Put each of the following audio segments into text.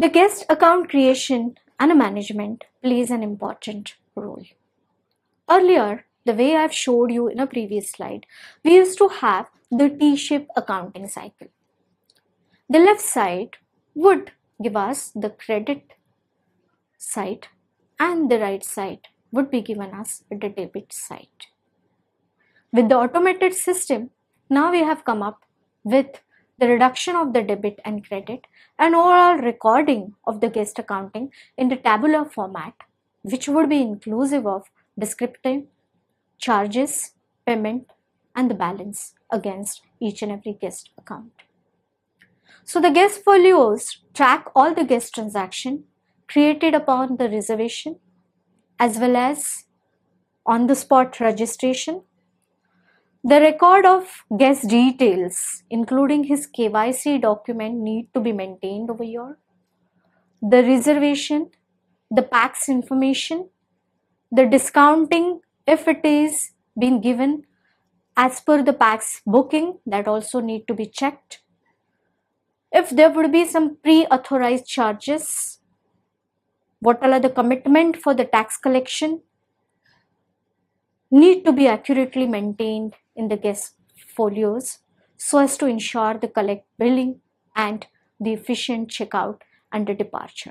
The guest account creation and management plays an important role. Earlier, the way I've showed you in a previous slide, we used to have the T-shaped accounting cycle. The left side would give us the credit side and the right side would be given us the debit side. With the automated system, now we have come up with the reduction of the debit and credit and overall recording of the guest accounting in the tabular format, which would be inclusive of descriptive, charges, payment, and the balance against each and every guest account. So the guest folios track all the guest transaction created upon the reservation as well as on the spot registration. The record of guest details, including his KYC document, need to be maintained over here. The reservation, the PAX information, the discounting, if it is being given as per the PAX booking, that also need to be checked. If there would be some pre-authorized charges, what are the commitment for the tax collection, need to be accurately maintained in the guest folios so as to ensure the correct billing and the efficient checkout and the departure.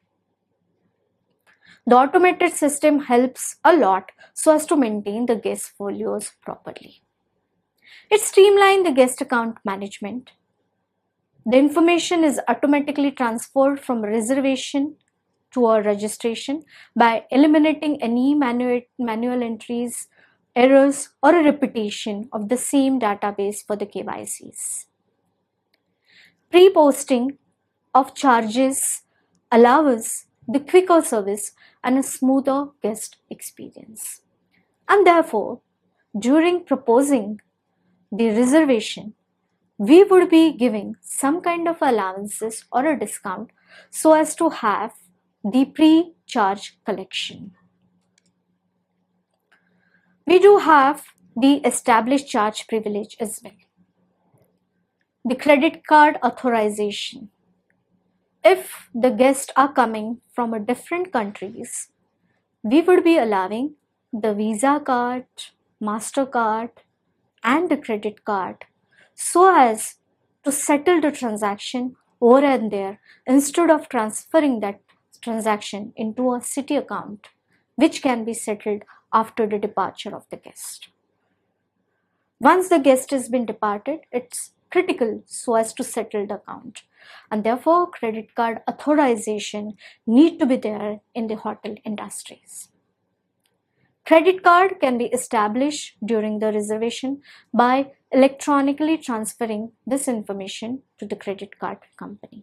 The automated system helps a lot so as to maintain the guest folios properly. It streamlines the guest account management. The information is automatically transferred from reservation to a registration by eliminating any manual entries, errors, or a repetition of the same database for the KYCs. Pre-posting of charges allows the quicker service and a smoother guest experience. And therefore, during proposing the reservation, we would be giving some kind of allowances or a discount so as to have the pre-charge collection. We do have the established charge privilege as well. The credit card authorization. If the guests are coming from a different countries, we would be allowing the Visa card, MasterCard, and the credit card so as to settle the transaction over and there instead of transferring that transaction into a Citi account, which can be settled after the departure of the guest. Once the guest has been departed, it's critical so as to settle the account, and therefore credit card authorization need to be there in the hotel industries. Credit card can be established during the reservation by electronically transferring this information to the credit card company.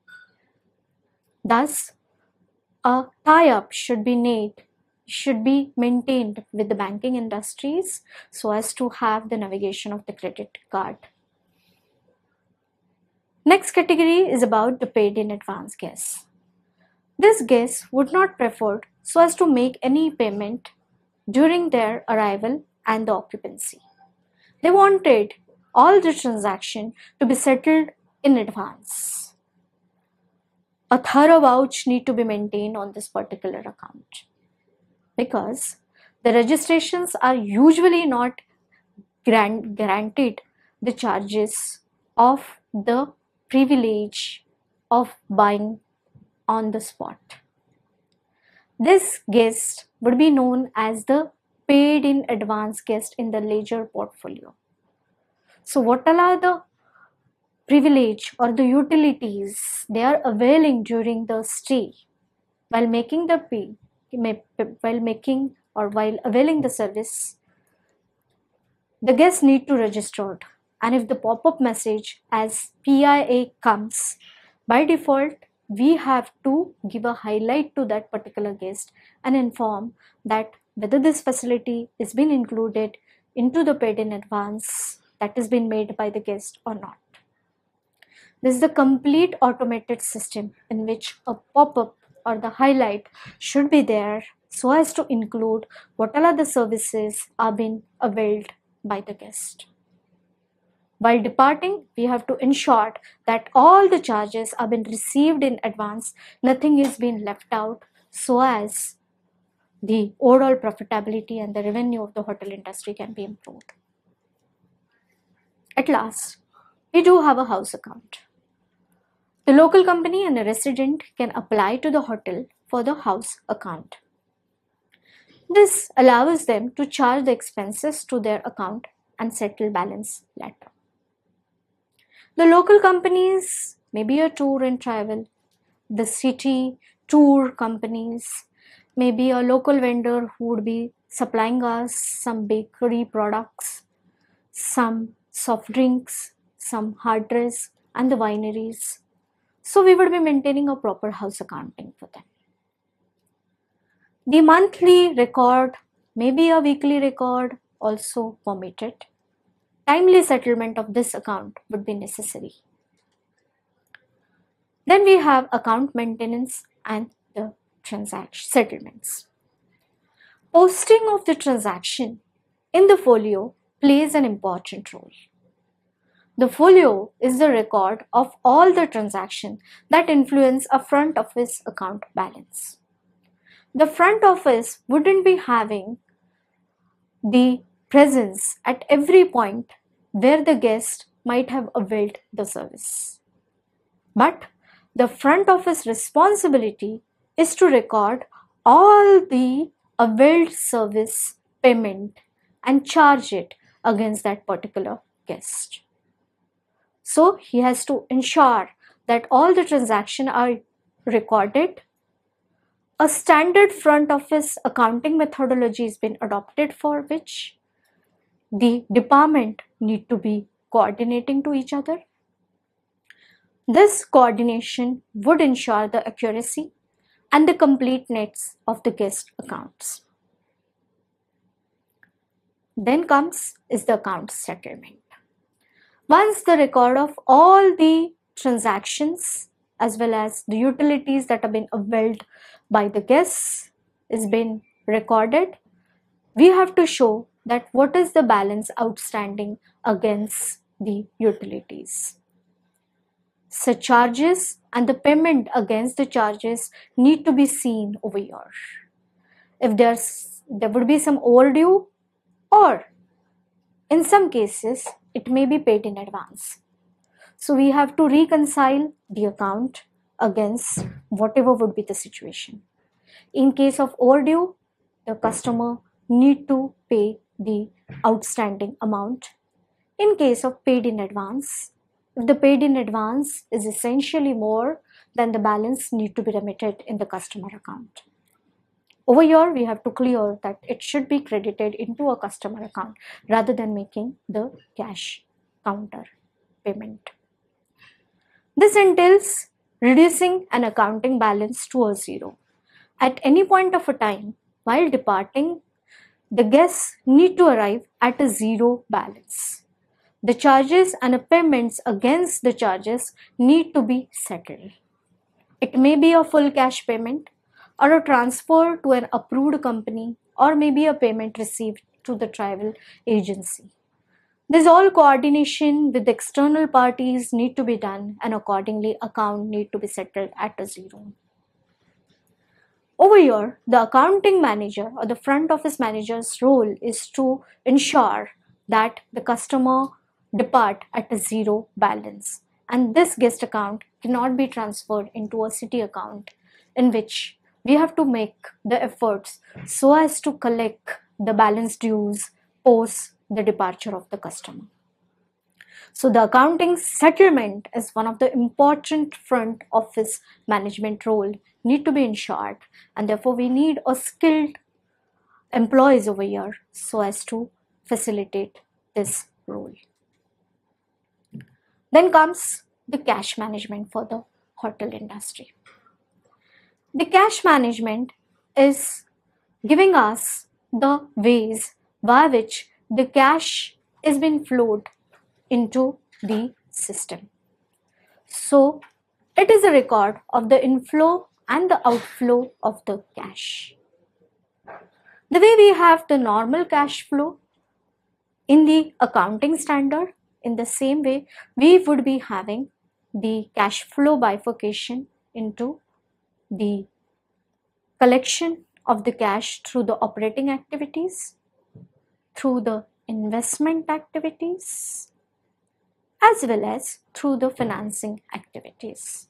Thus, a tie-up should be maintained with the banking industries so as to have the navigation of the credit card. Next category is about the paid in advance guests. These guests would not prefer so as to make any payment during their arrival and the occupancy. They wanted all the transaction to be settled in advance. A thorough vouch need to be maintained on this particular account because the registrations are usually not granted the charges of the privilege of buying on the spot. This guest would be known as the paid in advance guest in the Leisure portfolio. So what are the privilege or the utilities they are availing during the stay while making the while availing the service? The guests need to register, and if the pop-up message as PIA comes, by default we have to give a highlight to that particular guest and inform that whether this facility is being included into the paid in advance that has been made by the guest or not. This is the complete automated system in which a pop-up or the highlight should be there so as to include what all other services are being availed by the guest. While departing, we have to ensure that all the charges have been received in advance, nothing is being left out, so as the overall profitability and the revenue of the hotel industry can be improved. At last, we do have a house account. The local company and a resident can apply to the hotel for the house account. This allows them to charge the expenses to their account and settle balance later. The local companies may be a tour and travel, the city tour companies, maybe a local vendor who would be supplying us some bakery products, some soft drinks, some hard drinks, and the wineries. So we would be maintaining a proper house accounting for them. The monthly record, maybe a weekly record, also permitted. Timely settlement of this account would be necessary. Then we have account maintenance and the transaction settlements. Posting of the transaction in the folio plays an important role. The folio is the record of all the transactions that influence a front office account balance. The front office wouldn't be having the presence at every point where the guest might have availed the service. But the front office responsibility is to record all the availed service payment and charge it against that particular guest. So he has to ensure that all the transactions are recorded. A standard front office accounting methodology has been adopted, for which the department need to be coordinating to each other. This coordination would ensure the accuracy and the completeness of the guest accounts. Then comes is the account settlement. Once the record of all the transactions as well as the utilities that have been availed by the guests is been recorded, we have to show that what is the balance outstanding against the utilities. Surcharges and the payment against the charges need to be seen over here. If there would be some overdue, or in some cases it may be paid in advance. So we have to reconcile the account against whatever would be the situation. In case of overdue, the customer need to pay the outstanding amount. In case of paid in advance, if the paid in advance is essentially more, then the balance need to be remitted in the customer account. Over here, we have to clear that it should be credited into a customer account rather than making the cash counter payment. This entails reducing an accounting balance to a zero. At any point of a time, while departing, the guests need to arrive at a zero balance. The charges and the payments against the charges need to be settled. It may be a full cash payment or a transfer to an approved company, or maybe a payment received to the travel agency. This all coordination with external parties need to be done, and accordingly account need to be settled at a zero. Over here, the accounting manager or the front office manager's role is to ensure that the customer depart at a zero balance, and this guest account cannot be transferred into a city account, in which we have to make the efforts so as to collect the balance dues post the departure of the customer. So the accounting settlement is one of the important front office management role need to be ensured, and therefore we need a skilled employees over here so as to facilitate this role. Then comes the cash management for the hotel industry. The cash management is giving us the ways by which the cash is being flowed into the system. So it is a record of the inflow and the outflow of the cash. The way we have the normal cash flow in the accounting standard, in the same way, we would be having the cash flow bifurcation into the collection of the cash through the operating activities, through the investment activities, as well as through the financing activities.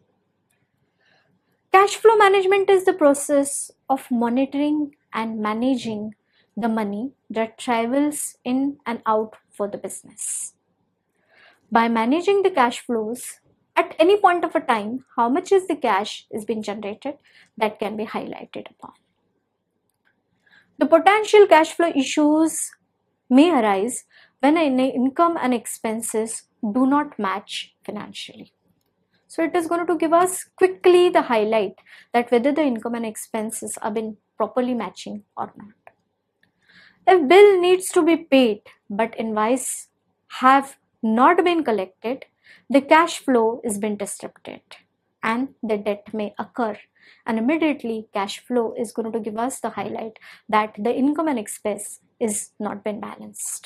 Cash flow management is the process of monitoring and managing the money that travels in and out for the business. By managing the cash flows, at any point of a time, how much is the cash is being generated, that can be highlighted upon. The potential cash flow issues may arise when income and expenses do not match financially. So it is going to give us quickly the highlight that whether the income and expenses have been properly matching or not. If bill needs to be paid but invoice have not been collected, the cash flow is been disrupted and the debt may occur, and immediately cash flow is going to give us the highlight that the income and expense is not been balanced.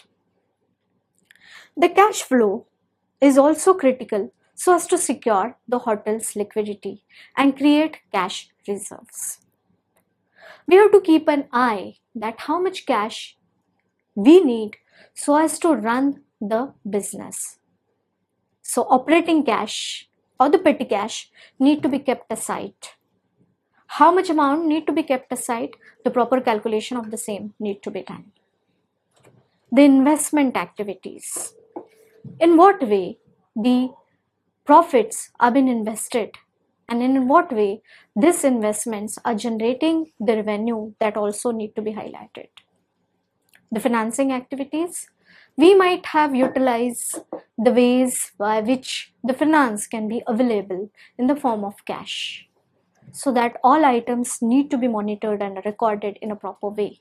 The cash flow is also critical so as to secure the hotel's liquidity and create cash reserves. We have to keep an eye that how much cash we need so as to run the business. So operating cash or the petty cash need to be kept aside. How much amount need to be kept aside? The proper calculation of the same need to be done. The investment activities. In what way the profits are being invested and in what way these investments are generating the revenue, that also need to be highlighted. The financing activities, we might have utilized the ways by which the finance can be available in the form of cash, so that all items need to be monitored and recorded in a proper way.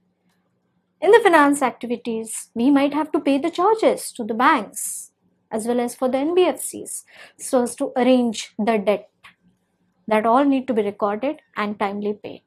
In the finance activities, we might have to pay the charges to the banks as well as for the NBFCs so as to arrange the debt. That all need to be recorded and timely paid.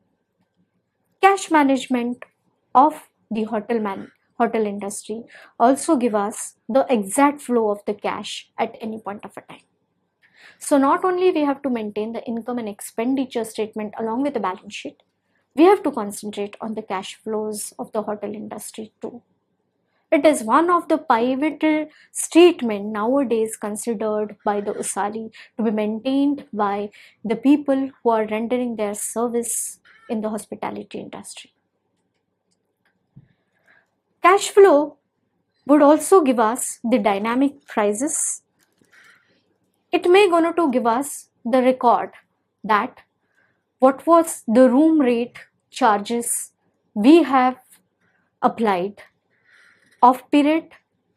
Cash management of the hotel industry also give us the exact flow of the cash at any point of a time. So not only we have to maintain the income and expenditure statement along with the balance sheet, we have to concentrate on the cash flows of the hotel industry too. It is one of the pivotal statement nowadays considered by the USALI to be maintained by the people who are rendering their service in the hospitality industry. Cash flow would also give us the dynamic prices. It may going to give us the record that what was the room rate charges we have applied off period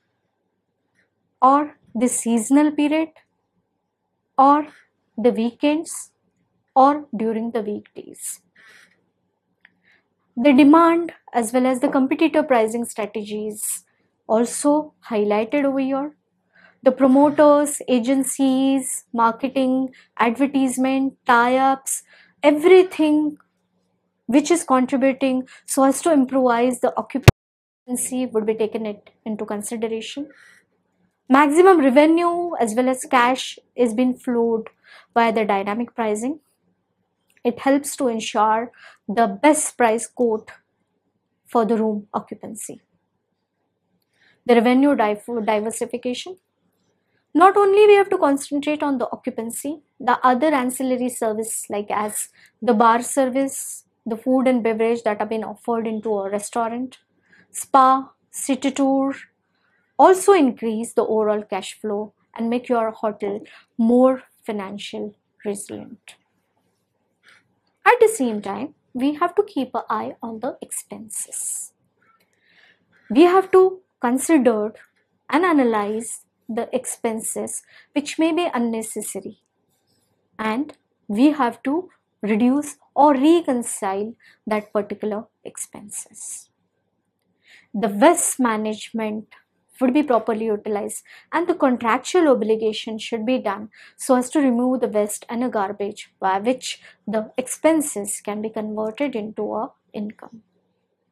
or the seasonal period or the weekends or during the weekdays. The demand as well as the competitor pricing strategies also highlighted over here. The promoters, agencies, marketing, advertisement, tie-ups, everything which is contributing so as to improvise the occupancy would be taken into consideration. Maximum revenue as well as cash is being flowed via the dynamic pricing. It helps to ensure the best price quote for the room occupancy. The revenue diversification. Not only we have to concentrate on the occupancy, the other ancillary service like as the bar service, the food and beverage that have been offered into a restaurant, spa, city tour, also increase the overall cash flow and make your hotel more financial resilient. At the same time, we have to keep an eye on the expenses. We have to consider and analyze the expenses which may be unnecessary, and we have to reduce or reconcile that particular expenses. The waste management would be properly utilized and the contractual obligation should be done so as to remove the waste and a garbage by which the expenses can be converted into a income.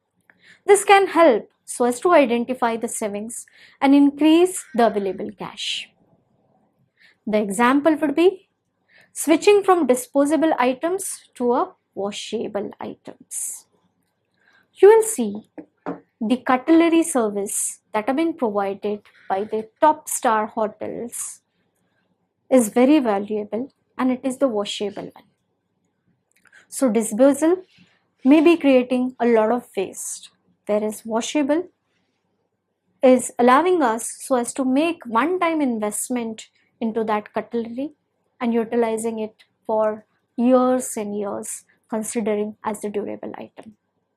This can help so as to identify the savings and increase the available cash. The example would be switching from disposable items to a washable items. You will see the cutlery service that have been provided by the top star hotels is very valuable, and it is the washable one. So disposal may be creating a lot of waste, whereas washable is allowing us so as to make one-time investment into that cutlery and utilizing it for years and years, considering as the durable item.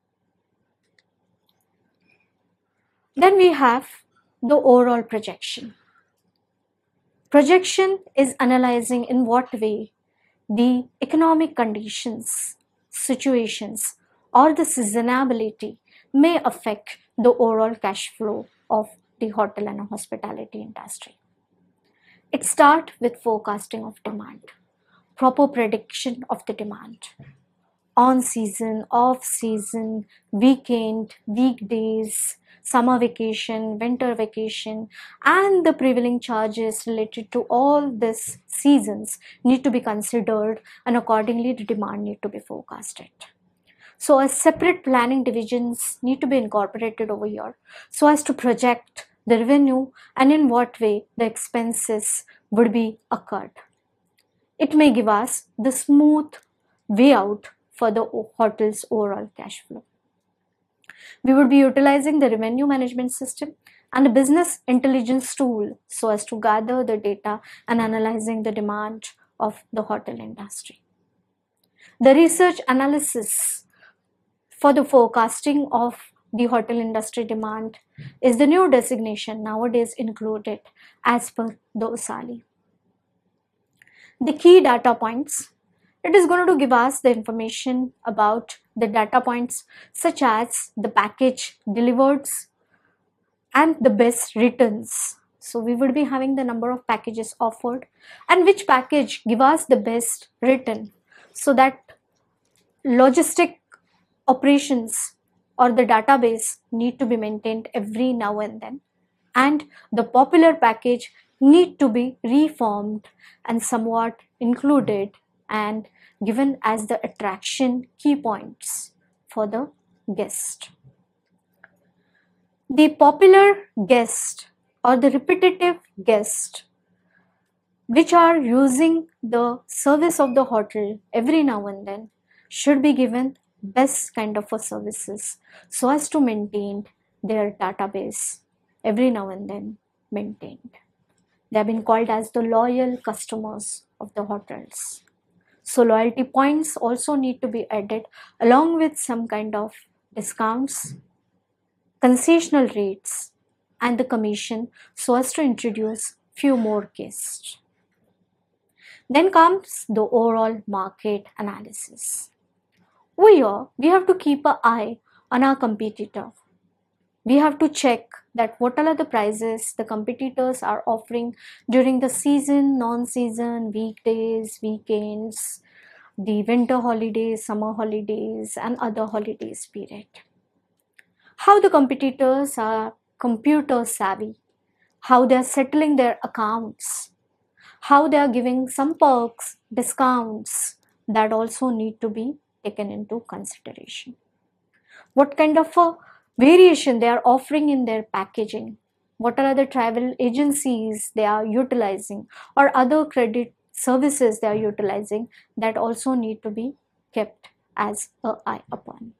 Then we have the overall projection. Projection is analyzing in what way the economic conditions, situations, or the seasonality may affect the overall cash flow of the hotel and hospitality industry. It starts with forecasting of demand, proper prediction of the demand, on season, off season, weekend, weekdays, summer vacation, winter vacation, and the prevailing charges related to all these seasons need to be considered, and accordingly the demand need to be forecasted. So a separate planning divisions need to be incorporated over here so as to project the revenue and in what way the expenses would be occurred. It may give us the smooth way out for the hotel's overall cash flow. We would be utilizing the revenue management system and a business intelligence tool so as to gather the data and analyzing the demand of the hotel industry. The research analysis for the forecasting of the hotel industry demand is the new designation nowadays included as per the USALI. The key data points. It is going to give us the information about the data points such as the package delivered and the best returns. So we would be having the number of packages offered and which package give us the best return, so that logistic operations or the database need to be maintained every now and then, and the popular package need to be reformed and somewhat included and given as the attraction key points for the guest. The popular guest or the repetitive guest which are using the service of the hotel every now and then should be given best kind of a services so as to maintain their database every now and then maintained. They have been called as the loyal customers of the hotels. So loyalty points also need to be added along with some kind of discounts, concessional rates, and the commission so as to introduce few more guests. Then comes the overall market analysis. Over here, we have to keep an eye on our competitor. We have to check that what are the prices the competitors are offering during the season, non-season, weekdays, weekends, the winter holidays, summer holidays, and other holidays period. How the competitors are computer savvy, how they are settling their accounts, how they are giving some perks, discounts, that also need to be taken into consideration. What kind of a variation they are offering in their packaging, what are the travel agencies they are utilizing or other credit services they are utilizing, that also need to be kept as an eye upon.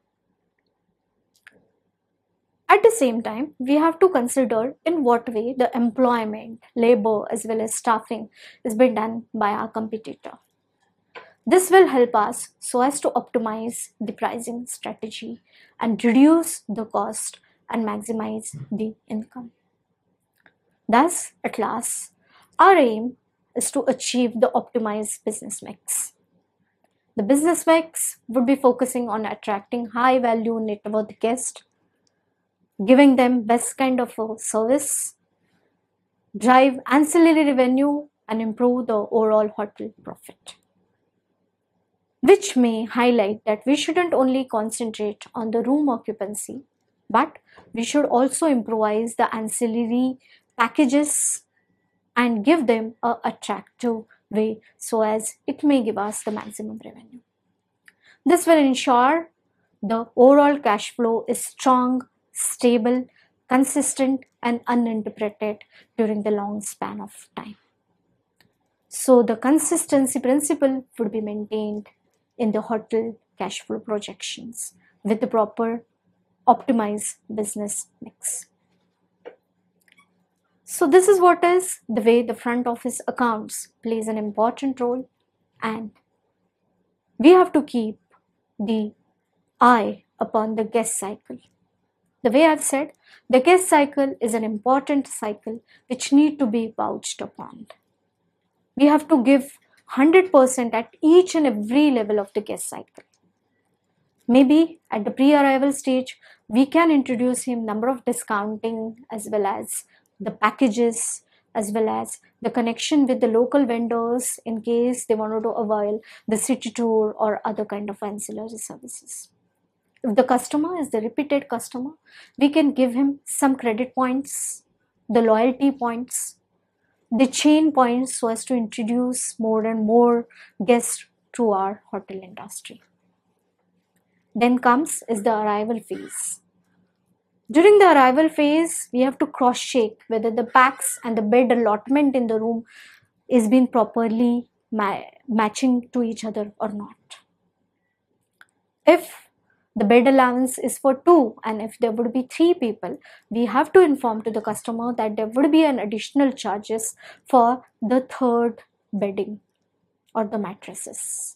At the same time, we have to consider in what way the employment, labor as well as staffing is being done by our competitor. This will help us so as to optimize the pricing strategy and reduce the cost and maximize the income. Thus, at last, our aim is to achieve the optimized business mix. The business mix would be focusing on attracting high value net worth guests, giving them best kind of a service, drive ancillary revenue, and improve the overall hotel profit. Which may highlight that we shouldn't only concentrate on the room occupancy, But we should also improvise the ancillary packages and give them a attractive way so as it may give us the maximum revenue. This will ensure the overall cash flow is strong, stable, consistent, and uninterrupted during the long span of time. So the consistency principle would be maintained in the hotel cash flow projections with the proper optimized business mix. So this is what is the way the front office accounts plays an important role, and we have to keep the eye upon the guest cycle. The way I've said, the guest cycle is an important cycle which need to be vouched upon. We have to give 100% at each and every level of the guest cycle. Maybe at the pre-arrival stage, we can introduce him number of discounting as well as the packages, as well as the connection with the local vendors in case they wanted to avail the city tour or other kind of ancillary services. If the customer is the repeated customer, we can give him some credit points, the loyalty points, the chain points so as to introduce more and more guests to our hotel industry. Then comes is the arrival phase. During the arrival phase, we have to cross-check whether the packs and the bed allotment in the room is being properly matching to each other or not. If the bed allowance is for 2 and if there would be 3 people, we have to inform to the customer that there would be an additional charges for the third bedding or the mattresses.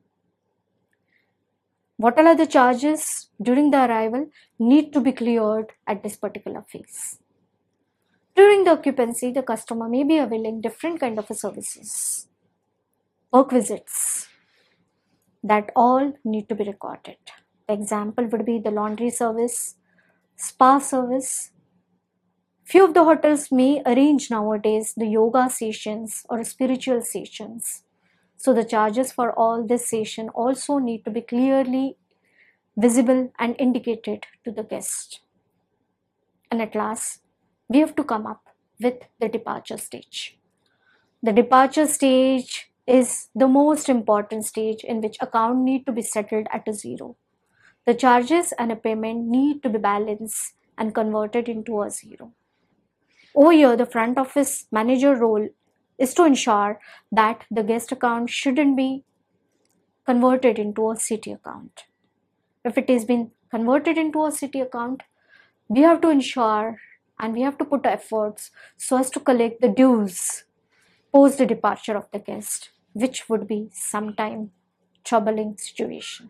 What are the charges during the arrival need to be cleared at this particular phase. During the occupancy, the customer may be availing different kind of services, work visits, that all need to be recorded. The example would be the laundry service, spa service. Few of the hotels may arrange nowadays the yoga sessions or spiritual sessions. So the charges for all this session also need to be clearly visible and indicated to the guest. And at last, we have to come up with the departure stage. The departure stage is the most important stage in which account need to be settled at a zero. The charges and a payment need to be balanced and converted into a zero. Over here, the front office manager role is to ensure that the guest account shouldn't be converted into a city account. If it has been converted into a city account, we have to ensure and we have to put efforts so as to collect the dues post the departure of the guest, which would be sometime troubling situation.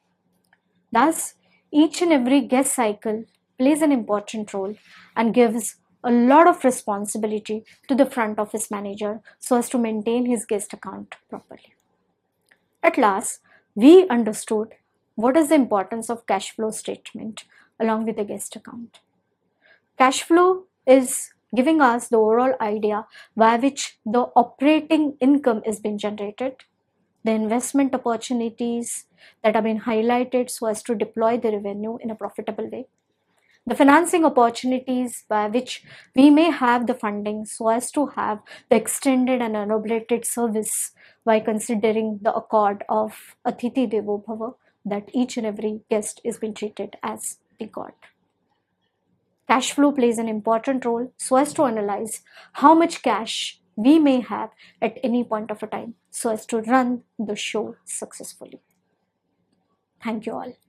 Thus, each and every guest cycle plays an important role and gives a lot of responsibility to the front office manager so as to maintain his guest account properly. At last, we understood what is the importance of cash flow statement along with the guest account. Cash flow is giving us the overall idea by which the operating income is being generated, the investment opportunities that have been highlighted so as to deploy the revenue in a profitable way, the financing opportunities by which we may have the funding so as to have the extended and unablated service by considering the accord of Atithi Devo Bhava, that each and every guest is being treated as the god. Cash flow plays an important role so as to analyze how much cash we may have at any point of a time so as to run the show successfully. Thank you all.